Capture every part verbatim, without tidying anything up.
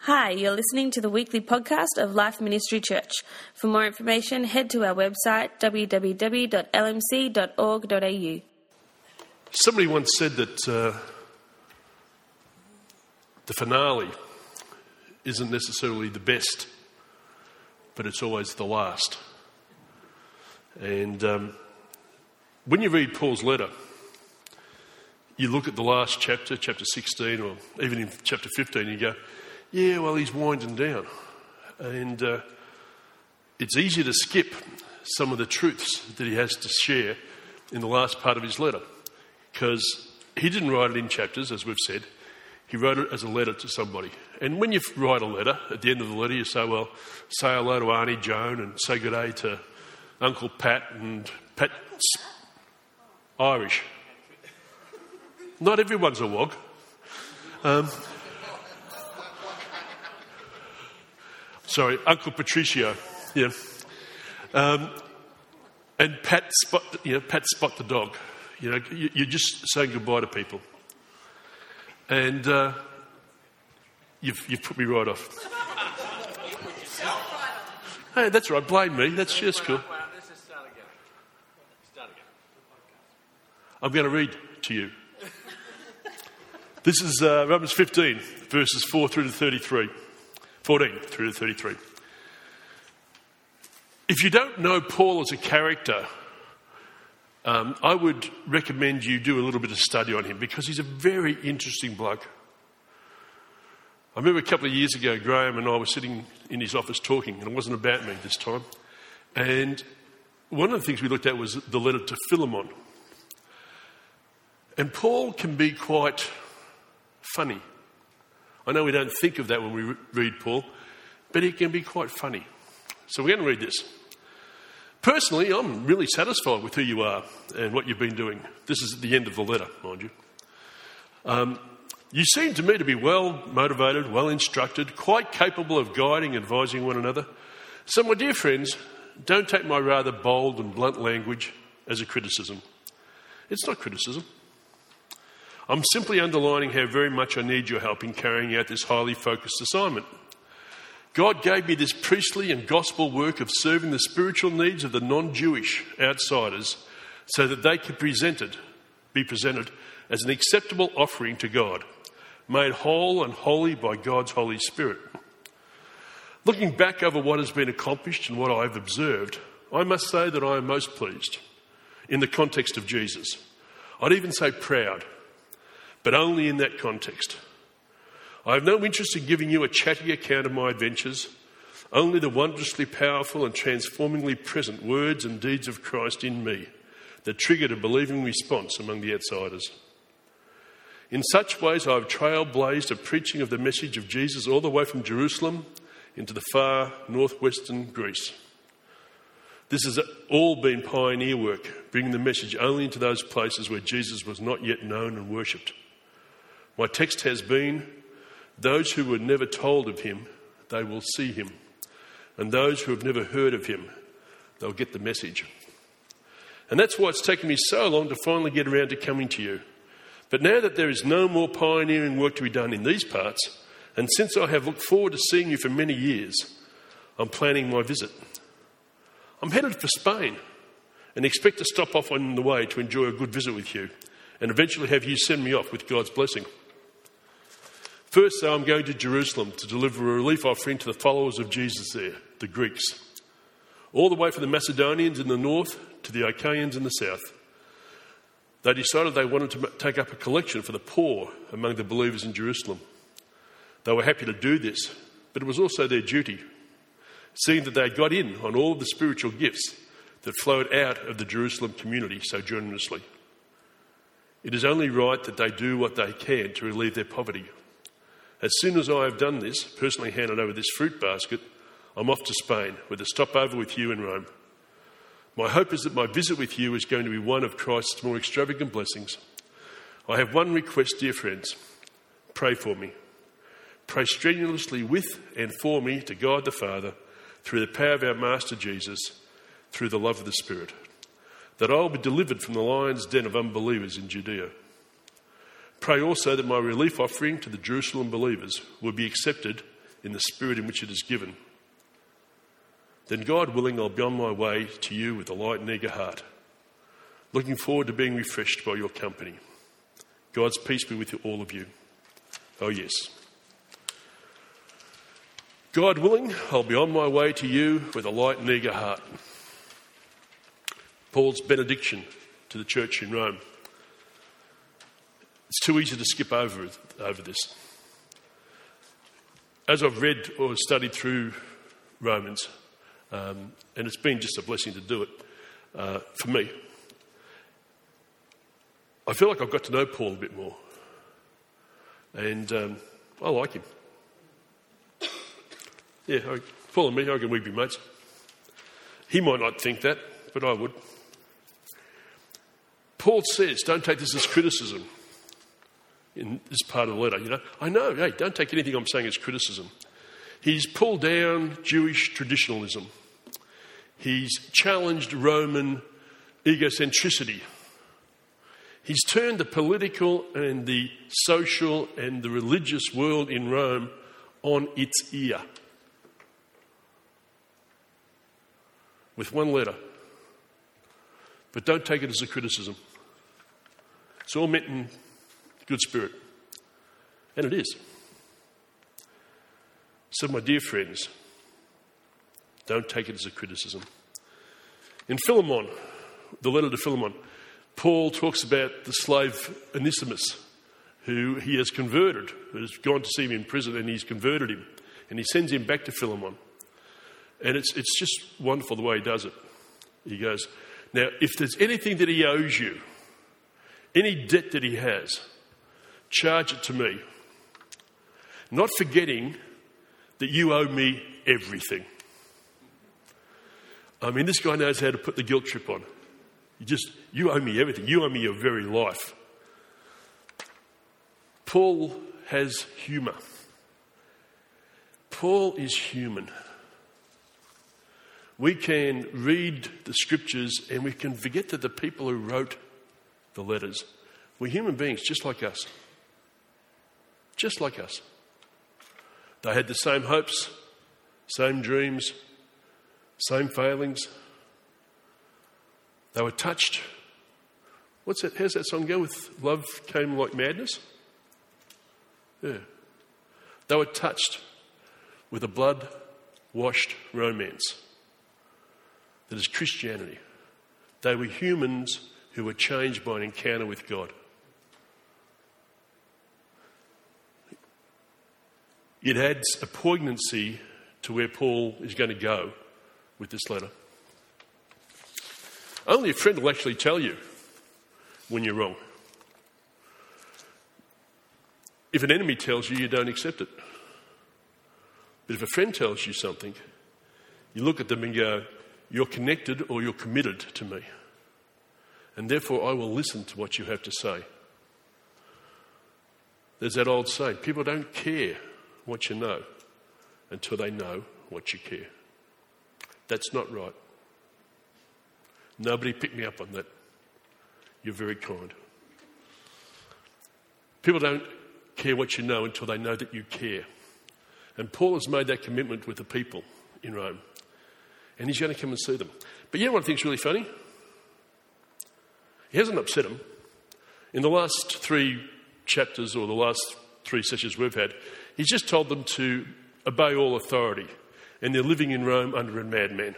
Hi, you're listening to the weekly podcast of Life Ministry Church. For more information, head to our website w w w dot l m c dot org dot a u. Somebody once said that uh, the finale isn't necessarily the best, but it's always the last. And um, when you read Paul's letter, you look at the last chapter, chapter sixteen, or even in chapter fifteen, you go, yeah, well, he's winding down. And uh, it's easy to skip some of the truths that he has to share in the last part of his letter, because he didn't write it in chapters, as we've said. He wrote it as a letter to somebody. And when you write a letter, at the end of the letter, you say, well, say hello to Auntie Joan and say good day to Uncle Pat, and Pat's Irish. Not everyone's a wog. Um, sorry, Uncle Patricio. Yeah. Um, and Pat Spot, you know, Pat Spot the dog. You know, you're just saying goodbye to people. And uh, you've, you've put me right off. Hey, that's right. Blame me. That's just cool. I'm going to read to you. This is uh, Romans fifteen, verses four through to thirty-three. fourteen through to thirty-three. If you don't know Paul as a character, um, I would recommend you do a little bit of study on him, because he's a very interesting bloke. I remember a couple of years ago, Graham and I were sitting in his office talking, and it wasn't about me this time. And one of the things we looked at was the letter to Philemon. And Paul can be quite funny. I know we don't think of that when we read Paul, but he can be quite funny. So we're going to read this. Personally, I'm really satisfied with who you are and what you've been doing. This is at the end of the letter, mind you. Um, you seem to me to be well motivated, well instructed, quite capable of guiding and advising one another. So my dear friends, don't take my rather bold and blunt language as a criticism. It's not criticism. I'm simply underlining how very much I need your help in carrying out this highly focused assignment. God gave me this priestly and gospel work of serving the spiritual needs of the non-Jewish outsiders so that they could presented, be presented as an acceptable offering to God, made whole and holy by God's Holy Spirit. Looking back over what has been accomplished and what I have observed, I must say that I am most pleased in the context of Jesus. I'd even say proud, but only in that context. I have no interest in giving you a chatty account of my adventures, only the wondrously powerful and transformingly present words and deeds of Christ in me that triggered a believing response among the outsiders. In such ways, I have trailblazed a preaching of the message of Jesus all the way from Jerusalem into the far northwestern Greece. This has all been pioneer work, bringing the message only into those places where Jesus was not yet known and worshipped. My text has been, those who were never told of him, they will see him. And those who have never heard of him, they'll get the message. And that's why it's taken me so long to finally get around to coming to you. But now that there is no more pioneering work to be done in these parts, and since I have looked forward to seeing you for many years, I'm planning my visit. I'm headed for Spain and expect to stop off on the way to enjoy a good visit with you and eventually have you send me off with God's blessing. First, though, I'm going to Jerusalem to deliver a relief offering to the followers of Jesus there, the Greeks, all the way from the Macedonians in the north to the Achaeans in the south. They decided they wanted to take up a collection for the poor among the believers in Jerusalem. They were happy to do this, but it was also their duty, seeing that they had got in on all of the spiritual gifts that flowed out of the Jerusalem community so generously. It is only right that they do what they can to relieve their poverty. As soon as I have done this, personally handed over this fruit basket, I'm off to Spain with a stopover with you in Rome. My hope is that my visit with you is going to be one of Christ's more extravagant blessings. I have one request, dear friends. Pray for me. Pray strenuously with and for me to God the Father through the power of our Master Jesus, through the love of the Spirit, that I will be delivered from the lion's den of unbelievers in Judea. Pray also that my relief offering to the Jerusalem believers will be accepted in the spirit in which it is given. Then, God willing, I'll be on my way to you with a light and eager heart, looking forward to being refreshed by your company. God's peace be with you, all of you. Oh, yes. God willing, I'll be on my way to you with a light and eager heart. Paul's benediction to the church in Rome. It's too easy to skip over, over this. As I've read or studied through Romans, um, and it's been just a blessing to do it uh, for me, I feel like I've got to know Paul a bit more. And um, I like him. Yeah, I, Paul and me, I reckon we'd be mates. He might not think that, but I would. Paul says, don't take this as criticism in this part of the letter. You know, I know, hey, don't take anything I'm saying as criticism. He's pulled down Jewish traditionalism. He's challenged Roman egocentricity. He's turned the political and the social and the religious world in Rome on its ear. With one letter. But don't take it as a criticism. It's all meant in good spirit. And it is. So, my dear friends, don't take it as a criticism. In Philemon, the letter to Philemon, Paul talks about the slave Onesimus, who he has converted, who has gone to see him in prison, and he's converted him. And he sends him back to Philemon. And it's it's just wonderful the way he does it. He goes, now, if there's anything that he owes you, any debt that he has, charge it to me. Not forgetting that you owe me everything. I mean, this guy knows how to put the guilt trip on. You just, you owe me everything. You owe me your very life. Paul has humour. Paul is human. We can read the scriptures and we can forget that the people who wrote the letters were human beings just like us. Just like us. They had the same hopes, same dreams, same failings. They were touched. What's that? How's that song go? With love came like madness? Yeah. They were touched with a blood-washed romance that is Christianity. They were humans who were changed by an encounter with God. It adds a poignancy to where Paul is going to go with this letter. Only a friend will actually tell you when you're wrong. If an enemy tells you, you don't accept it. But if a friend tells you something, you look at them and go, you're connected or you're committed to me. And therefore I will listen to what you have to say. There's that old saying, people don't care what you know until they know what you care. That's not right. Nobody picked me up on that. You're very kind. People don't care what you know until they know that you care. And Paul has made that commitment with the people in Rome. And he's going to come and see them. But you know what I think is really funny? He hasn't upset them. In the last three chapters or the last three sessions we've had, he's just told them to obey all authority. And they're living in Rome under a madman.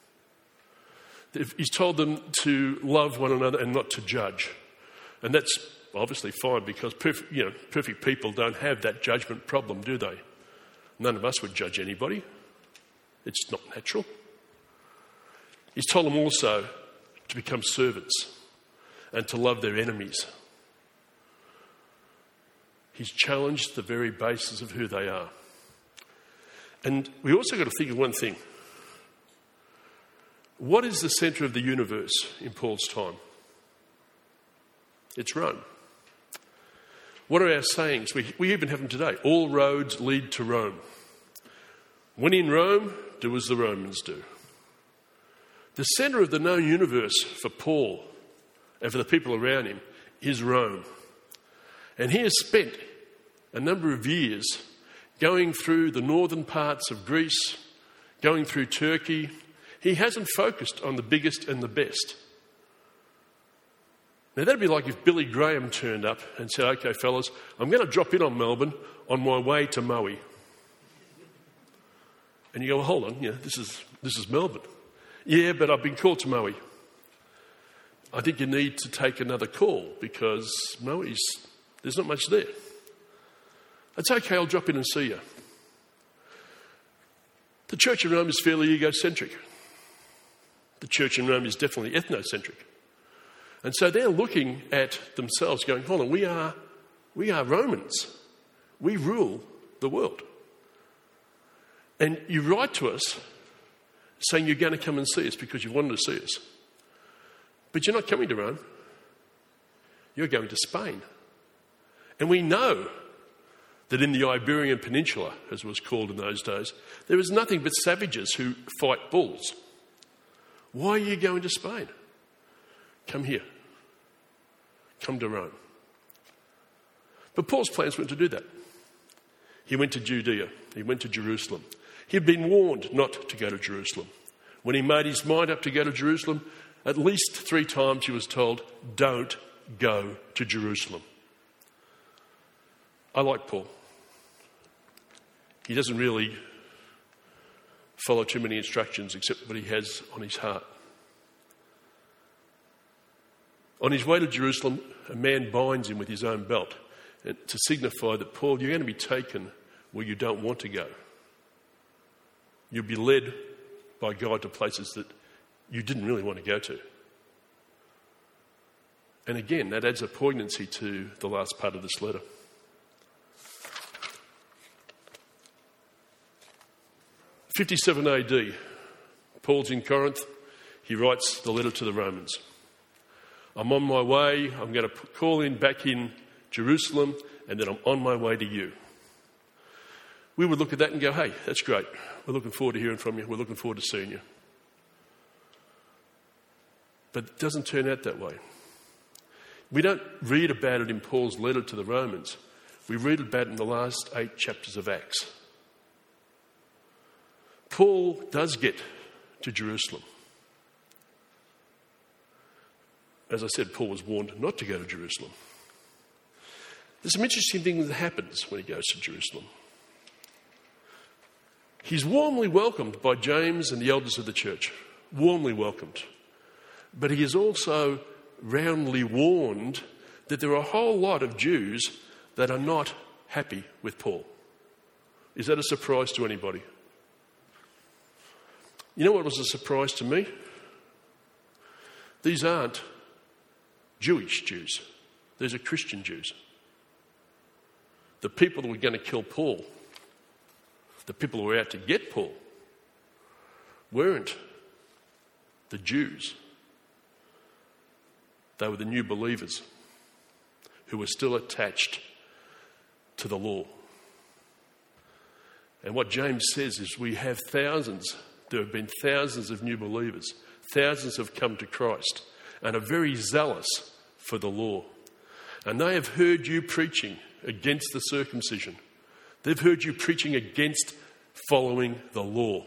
He's told them to love one another and not to judge. And that's obviously fine because perfect, you know, perfect people don't have that judgment problem, do they? None of us would judge anybody. It's not natural. He's told them also to become servants and to love their enemies. He's challenged the very basis of who they are. And we also got to think of one thing. What is the centre of the universe in Paul's time? It's Rome. What are our sayings? We, we even have them today. All roads lead to Rome. When in Rome, do as the Romans do. The centre of the known universe for Paul and for the people around him is Rome. And he has spent a number of years going through the northern parts of Greece, going through Turkey. He hasn't focused on the biggest and the best. Now, that'd be like if Billy Graham turned up and said, "Okay, fellas, I'm going to drop in on Melbourne on my way to Maui." And you go, well, hold on, you know, this is, this is Melbourne. Yeah, but I've been called to Maui. I think you need to take another call because Maui's, there's not much there. It's okay, I'll drop in and see you. The church in Rome is fairly egocentric. The church in Rome is definitely ethnocentric. And so they're looking at themselves going, hold on, we are, we are Romans. We rule the world. And you write to us saying you're going to come and see us because you wanted to see us. But you're not coming to Rome. You're going to Spain. And we know that in the Iberian Peninsula, as it was called in those days, there is nothing but savages who fight bulls. Why are you going to Spain? Come here. Come to Rome. But Paul's plans weren't to do that. He went to Judea. He went to Jerusalem. He'd been warned not to go to Jerusalem. When he made his mind up to go to Jerusalem, at least three times he was told, don't go to Jerusalem. I like Paul. He doesn't really follow too many instructions except what he has on his heart. On his way to Jerusalem, a man binds him with his own belt to signify that, Paul, you're going to be taken where you don't want to go. You'll be led by God to places that you didn't really want to go to. And again, that adds a poignancy to the last part of this letter. fifty-seven A D, Paul's in Corinth. He writes the letter to the Romans. I'm on my way. I'm going to call in back in Jerusalem, and then I'm on my way to you. We would look at that and go, hey, that's great. We're looking forward to hearing from you. We're looking forward to seeing you. But it doesn't turn out that way. We don't read about it in Paul's letter to the Romans. We read about it in the last eight chapters of Acts. Paul does get to Jerusalem. As I said, Paul was warned not to go to Jerusalem. There's some interesting things that happens when he goes to Jerusalem. He's warmly welcomed by James and the elders of the church. Warmly welcomed. But he is also roundly warned that there are a whole lot of Jews that are not happy with Paul. Is that a surprise to anybody? You know what was a surprise to me? These aren't Jewish Jews. These are Christian Jews. The people that were going to kill Paul, the people who were out to get Paul, weren't the Jews. They were the new believers who were still attached to the law. And what James says is we have thousands, there have been thousands of new believers. Thousands have come to Christ and are very zealous for the law. And they have heard you preaching against the circumcision. They've heard you preaching against following the law.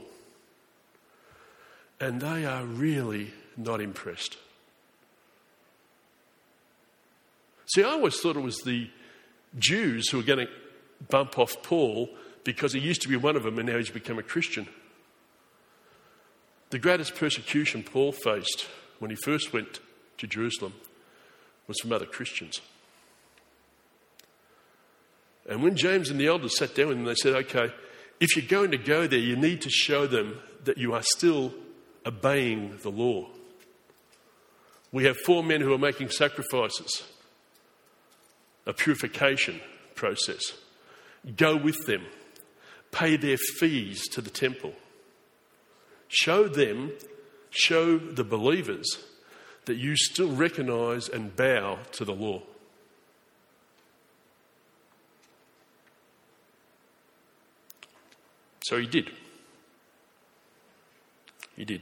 And they are really not impressed. See, I always thought it was the Jews who were going to bump off Paul because he used to be one of them and now he's become a Christian. The greatest persecution Paul faced when he first went to Jerusalem was from other Christians. And when James and the elders sat down with him, they said, okay, if you're going to go there, you need to show them that you are still obeying the law. We have four men who are making sacrifices, a purification process. Go with them. Pay their fees to the temple. Show them, show the believers that you still recognise and bow to the law. So he did. He did.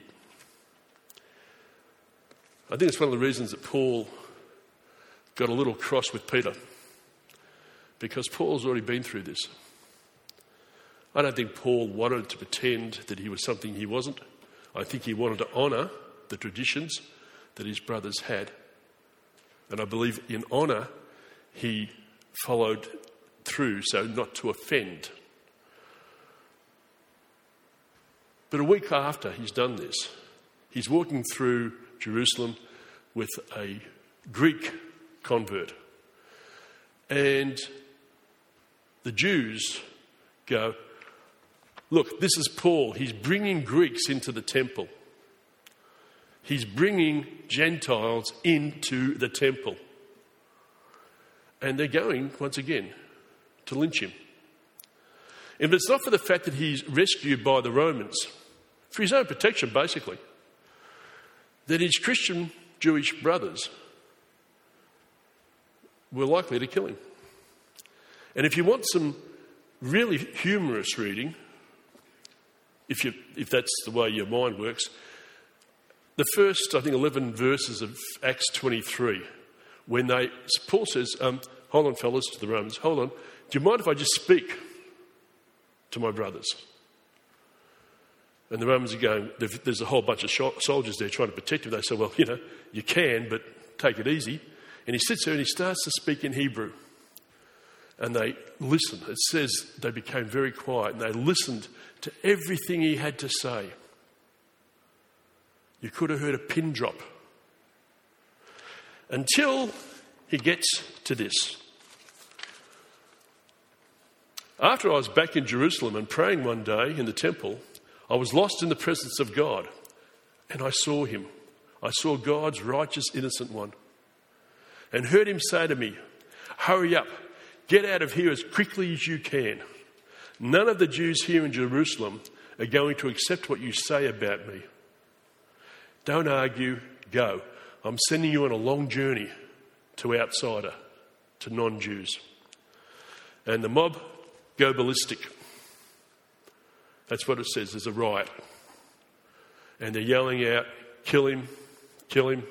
I think it's one of the reasons that Paul got a little cross with Peter, because Paul's already been through this. I don't think Paul wanted to pretend that he was something he wasn't. I think he wanted to honour the traditions that his brothers had. And I believe in honour he followed through so not to offend. But a week after he's done this, he's walking through Jerusalem with a Greek convert. And the Jews go, look, this is Paul. He's bringing Greeks into the temple. He's bringing Gentiles into the temple. And they're going, once again, to lynch him. And it's not for the fact that he's rescued by the Romans, for his own protection, basically, that his Christian Jewish brothers were likely to kill him. And if you want some really humorous reading, if you if that's the way your mind works, the first, I think, eleven verses of Acts twenty-three, when they Paul says, um, hold on, fellas, to the Romans, hold on, do you mind if I just speak to my brothers? And the Romans are going, there's a whole bunch of soldiers there trying to protect him. They say, well, you know, you can, but take it easy. And he sits there and he starts to speak in Hebrew. And they listen. It says they became very quiet and they listened to everything he had to say. You could have heard a pin drop. Until he gets to this. After I was back in Jerusalem and praying one day in the temple, I was lost in the presence of God, and I saw him. I saw God's righteous, innocent one, and heard him say to me, hurry up, get out of here as quickly as you can. None of the Jews here in Jerusalem are going to accept what you say about me. Don't argue, go. I'm sending you on a long journey to outsider, to non-Jews. And the mob go ballistic. That's what it says. There's a riot. And they're yelling out, kill him, kill him.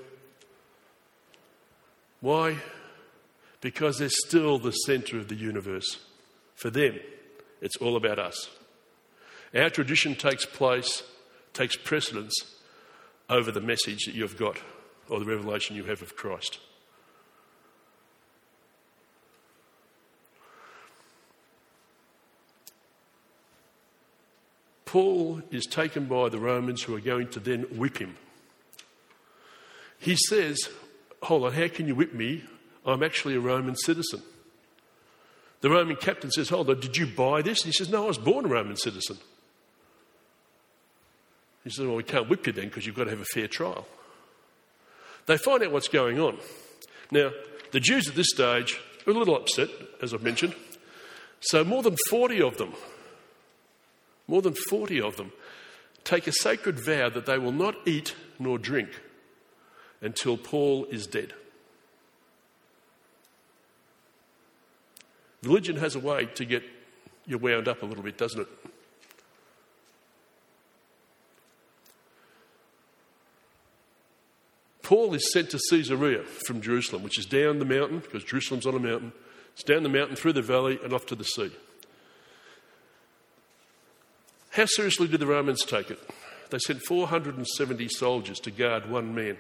Why? Because they're still the centre of the universe. For them, it's all about us. Our tradition takes place, takes precedence over the message that you've got or the revelation you have of Christ. Paul is taken by the Romans who are going to then whip him. He says, hold on, how can you whip me? I'm actually a Roman citizen. The Roman captain says, hold on, did you buy this? And he says, no, I was born a Roman citizen. He says, well, we can't whip you then because you've got to have a fair trial. They find out what's going on. Now, the Jews at this stage are a little upset, as I've mentioned. So more than forty of them More than forty of them take a sacred vow that they will not eat nor drink until Paul is dead. Religion has a way to get you wound up a little bit, doesn't it? Paul is sent to Caesarea from Jerusalem, which is down the mountain, because Jerusalem's on a mountain. It's down the mountain, through the valley, and off to the sea. How seriously did the Romans take it? They sent four hundred seventy soldiers to guard one man.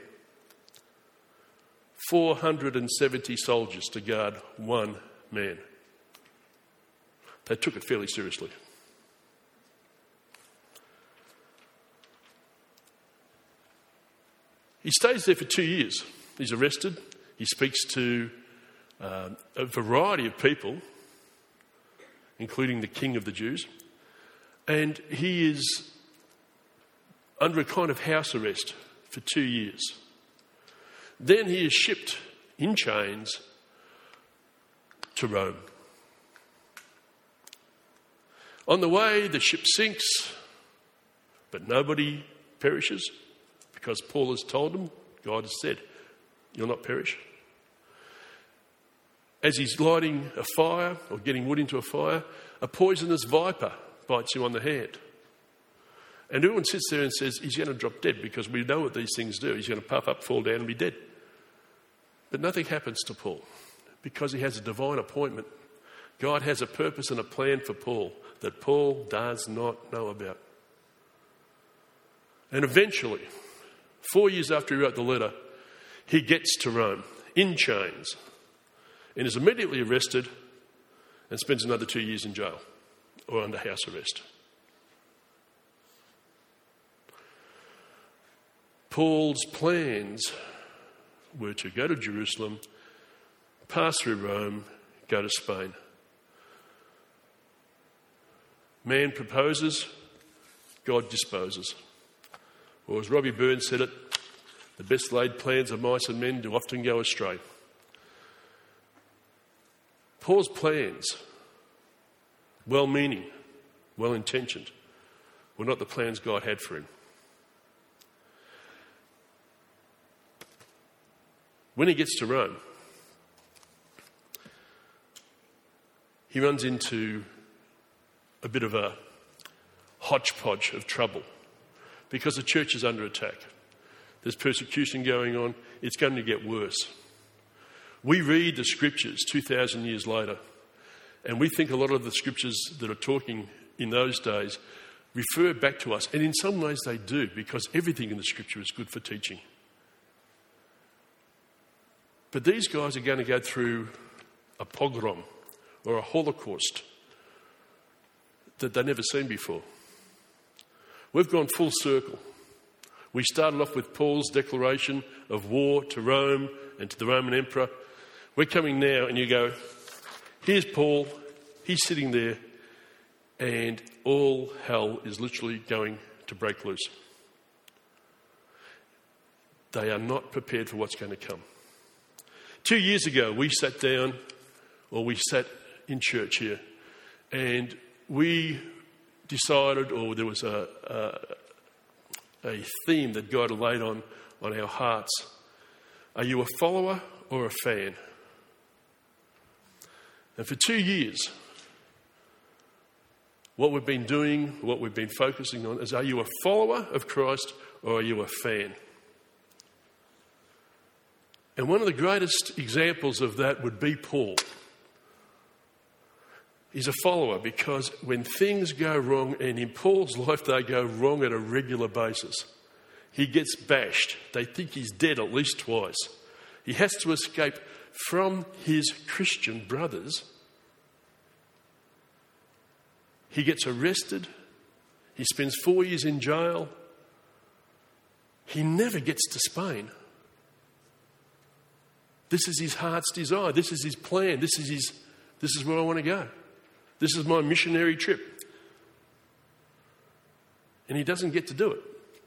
four hundred seventy soldiers to guard one man. They took it fairly seriously. He stays there for two years. He's arrested. He speaks to uh, a variety of people, including the king of the Jews. And he is under a kind of house arrest for two years. Then he is shipped in chains to Rome. On the way, the ship sinks, but nobody perishes because Paul has told them, God has said, you'll not perish. As he's lighting a fire or getting wood into a fire, a poisonous viper bites you on the hand. And everyone sits there and says, he's going to drop dead because we know what these things do. He's going to puff up, fall down and be dead. But nothing happens to Paul because he has a divine appointment God has a purpose and a plan for Paul that Paul does not know about. And eventually, four years after he wrote the letter, he gets to Rome in chains and is immediately arrested and spends another two years in jail or under house arrest. Paul's plans were to go to Jerusalem, pass through Rome, go to Spain. Man proposes, God disposes. Or as Robbie Burns said it, the best laid plans of mice and men do often go astray. Paul's plans, well-meaning, well-intentioned, were not the plans God had for him. When he gets to Rome, he runs into a bit of a hodgepodge of trouble because the church is under attack. There's persecution going on. It's going to get worse. We read the scriptures two thousand years later, and we think a lot of the scriptures that are talking in those days refer back to us. And in some ways they do, because everything in the scripture is good for teaching. But these guys are going to go through a pogrom or a holocaust that they've never seen before. We've gone full circle. We started off with Paul's declaration of war to Rome and to the Roman Emperor. We're coming now and you go, here's Paul, he's sitting there, and all hell is literally going to break loose. They are not prepared for what's going to come. Two years ago, we sat down, or we sat in church here, and we decided, or there was a, a, a theme that God had laid on, on our hearts. Are you a follower or a fan? And for two years, what we've been doing, what we've been focusing on is, are you a follower of Christ or are you a fan? And one of the greatest examples of that would be Paul. He's a follower because when things go wrong, and in Paul's life they go wrong at a regular basis, he gets bashed. They think he's dead at least twice. He has to escape from his Christian brothers. He gets arrested. He spends four years in jail. He never gets to Spain. This is his heart's desire. This is his plan. This is his, this is where I want to go. This is my missionary trip. And he doesn't get to do it.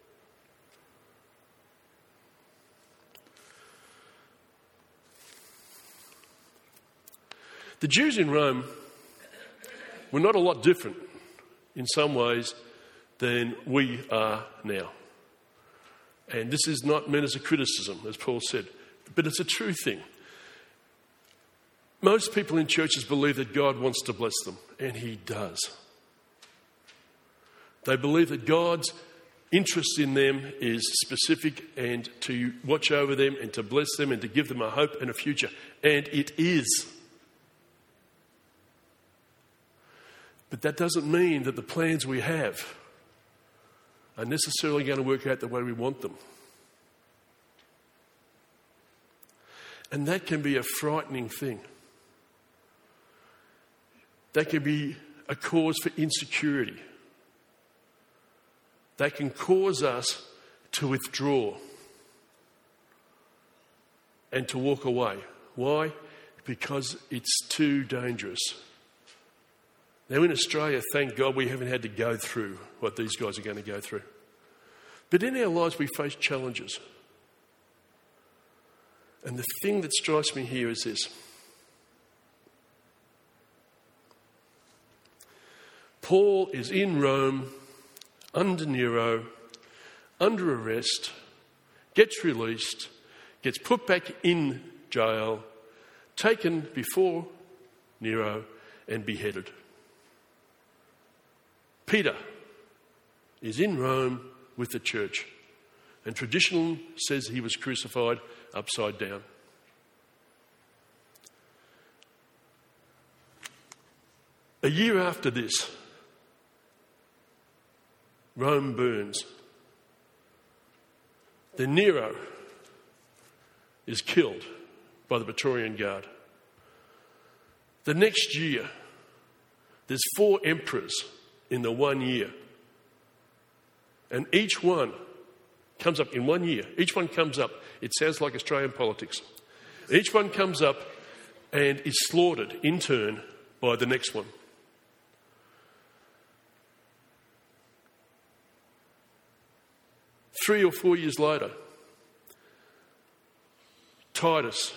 The Jews in Rome were not a lot different in some ways than we are now. And this is not meant as a criticism, as Paul said, but it's a true thing. Most people in churches believe that God wants to bless them, and he does. They believe that God's interest in them is specific and to watch over them and to bless them and to give them a hope and a future. And it is. But that doesn't mean that the plans we have are necessarily going to work out the way we want them. And that can be a frightening thing. That can be a cause for insecurity. That can cause us to withdraw and to walk away. Why? Because it's too dangerous. Now in Australia, thank God we haven't had to go through what these guys are going to go through. But in our lives we face challenges. And the thing that strikes me here is this. Paul is in Rome, under Nero, under arrest, gets released, gets put back in jail, taken before Nero and beheaded. Peter is in Rome with the church, and tradition says he was crucified upside down. A year after this, Rome burns. Then Nero is killed by the Praetorian Guard. The next year, there's four emperors in the one year. And each one comes up in one year. Each one comes up. It sounds like Australian politics. Each one comes up and is slaughtered in turn by the next one. Three or four years later, Titus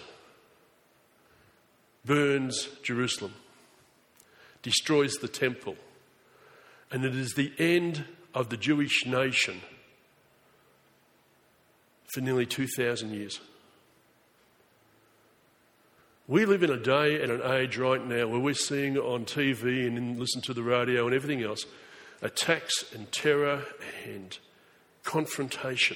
burns Jerusalem, destroys the temple, and it is the end of the Jewish nation for nearly two thousand years. We live in a day and an age right now where we're seeing on T V and listen to the radio and everything else attacks and terror and confrontation.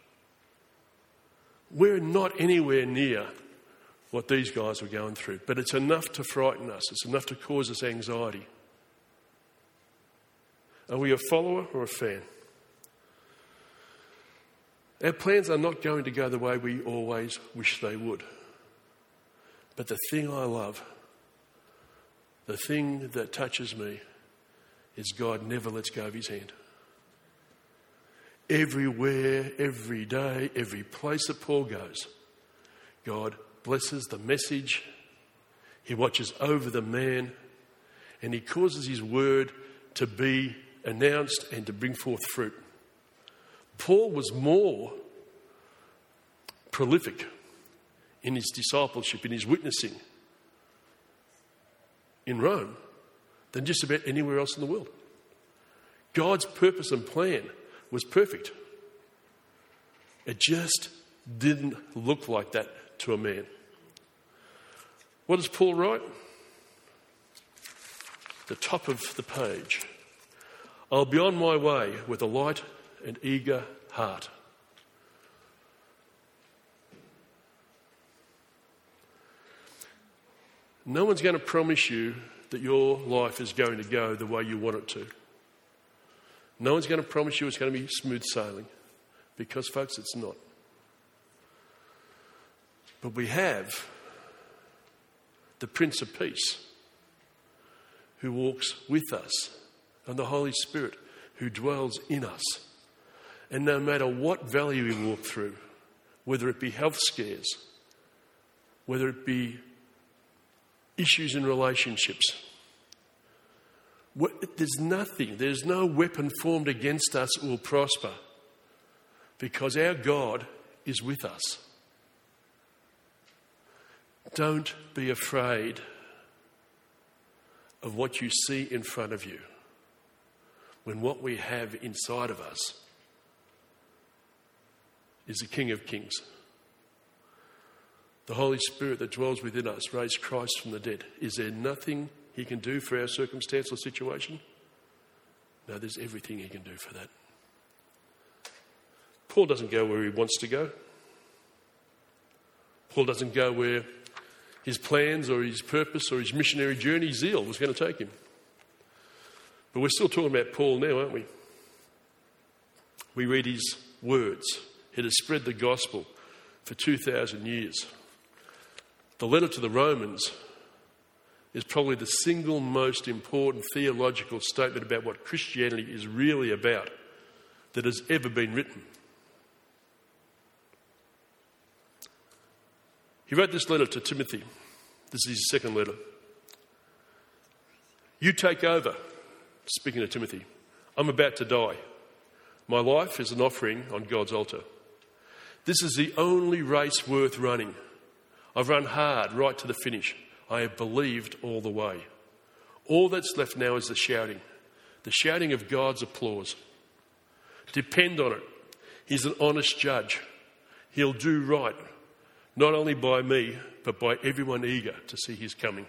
We're not anywhere near what these guys were going through, but it's enough to frighten us. It's enough to cause us anxiety. Are we a follower or a fan? Our plans are not going to go the way we always wish they would. But the thing I love, the thing that touches me, is God never lets go of his hand. Everywhere, every day, every place that Paul goes, God blesses the message, he watches over the man, and he causes his word to be announced and to bring forth fruit. Paul was more prolific in his discipleship, in his witnessing in Rome than just about anywhere else in the world. God's purpose and plan was perfect. It just didn't look like that to a man. What does Paul write? The top of the page. I'll be on my way with a light and eager heart. No one's going to promise you that your life is going to go the way you want it to. No one's going to promise you it's going to be smooth sailing, because, folks, it's not. But we have the Prince of Peace who walks with us, and the Holy Spirit who dwells in us. And no matter what valley we walk through, whether it be health scares, whether it be issues in relationships, there's nothing, there's no weapon formed against us that will prosper, because our God is with us. Don't be afraid of what you see in front of you, when what we have inside of us is the King of Kings. The Holy Spirit that dwells within us raised Christ from the dead. Is there nothing he can do for our circumstance or situation? No, there's everything he can do for that. Paul doesn't go where he wants to go. Paul doesn't go where his plans or his purpose or his missionary journey zeal was going to take him. But we're still talking about Paul now, aren't we? We read his words. It has spread the gospel for two thousand years. The letter to the Romans is probably the single most important theological statement about what Christianity is really about that has ever been written. He wrote this letter to Timothy. This is his second letter. You take over, speaking to Timothy. I'm about to die. My life is an offering on God's altar. This is the only race worth running. I've run hard right to the finish. I have believed all the way. All that's left now is the shouting. The shouting of God's applause. Depend on it. He's an honest judge. He'll do right, not only by me, but by everyone eager to see his coming.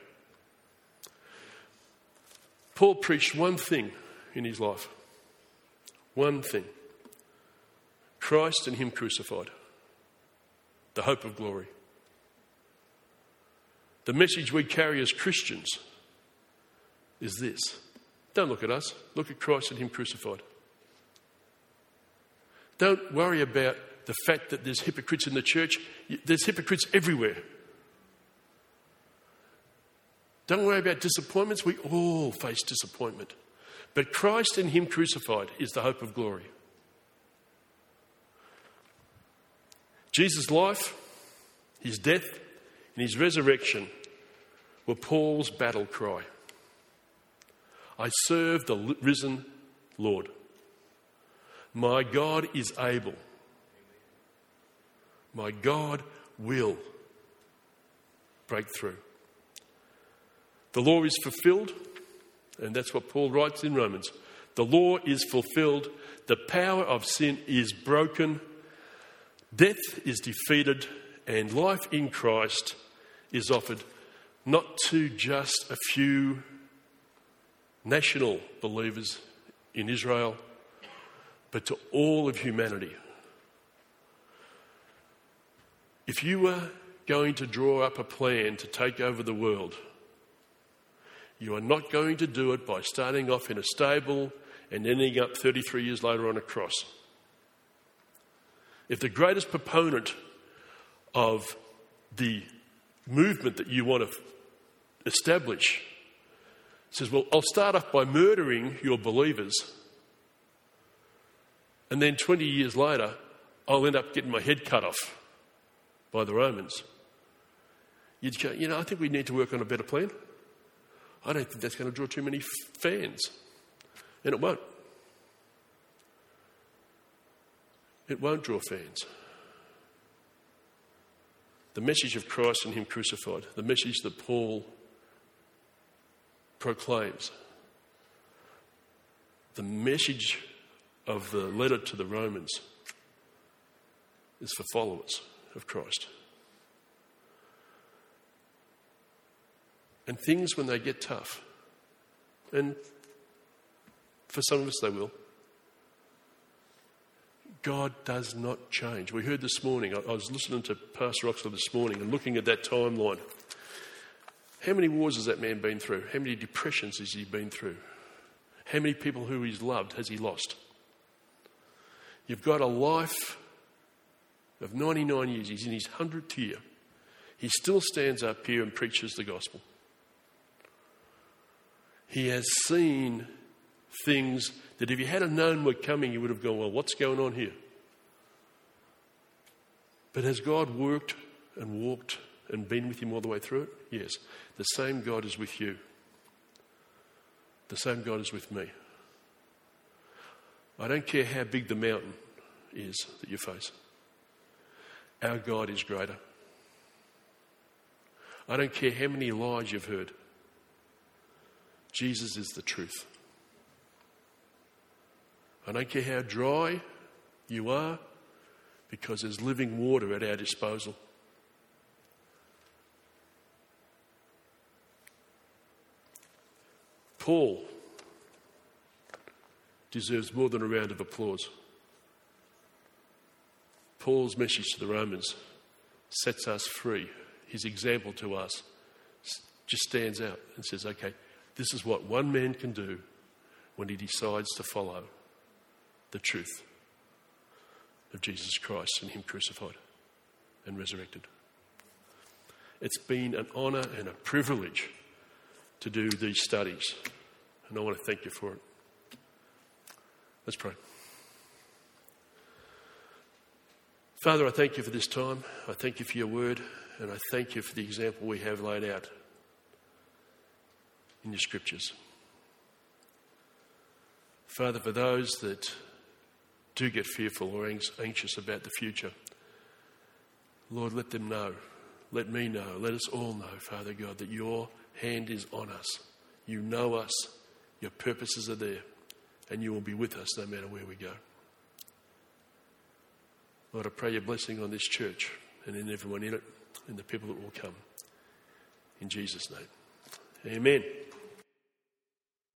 Paul preached one thing in his life. One thing. Christ and him crucified. The hope of glory. The message we carry as Christians is this. Don't look at us. Look at Christ and him crucified. Don't worry about the fact that there's hypocrites in the church. There's hypocrites everywhere. Don't worry about disappointments. We all face disappointment. But Christ and him crucified is the hope of glory. Jesus' life, his death, and his resurrection were Paul's battle cry. I serve the risen Lord. My God is able. My God will break through. The law is fulfilled, and that's what Paul writes in Romans. The law is fulfilled. The power of sin is broken. Death is defeated, and life in Christ is offered not to just a few national believers in Israel, but to all of humanity. If you were going to draw up a plan to take over the world, you are not going to do it by starting off in a stable and ending up thirty-three years later on a cross. If the greatest proponent of the movement that you want to establish says, well, I'll start off by murdering your believers, and then twenty years later, I'll end up getting my head cut off by the Romans. You'd go, you know, I think we need to work on a better plan. I don't think that's going to draw too many fans. And it won't. It won't draw fans. The message of Christ and him crucified, the message that Paul proclaims, the message of the letter to the Romans is for followers of Christ. And things, when they get tough, and for some of us they will, God does not change. We heard this morning, I was listening to Pastor Oxley this morning and looking at that timeline. How many wars has that man been through? How many depressions has he been through? How many people who he's loved has he lost? You've got a life of ninety-nine years. He's in his hundredth year. He still stands up here and preaches the gospel. He has seen things that if he had known were coming, he would have gone, well, what's going on here? But has God worked and walked and been with him all the way through it? Yes. The same God is with you. The same God is with me. I don't care how big the mountain is that you face. Our God is greater. I don't care how many lies you've heard. Jesus is the truth. I don't care how dry you are, because there's living water at our disposal. Paul deserves more than a round of applause. Paul's message to the Romans sets us free. His example to us just stands out and says, okay, this is what one man can do when he decides to follow the truth of Jesus Christ and him crucified and resurrected. It's been an honour and a privilege to do these studies, and I want to thank you for it. Let's pray. Father, I thank you for this time. I thank you for your word, and I thank you for the example we have laid out in your scriptures. Father, for those that do get fearful or anxious about the future, Lord, let them know. Let me know. Let us all know, Father God, that your hand is on us. You know us. Your purposes are there. And you will be with us no matter where we go. Lord, I pray your blessing on this church and in everyone in it and the people that will come. In Jesus' name. Amen.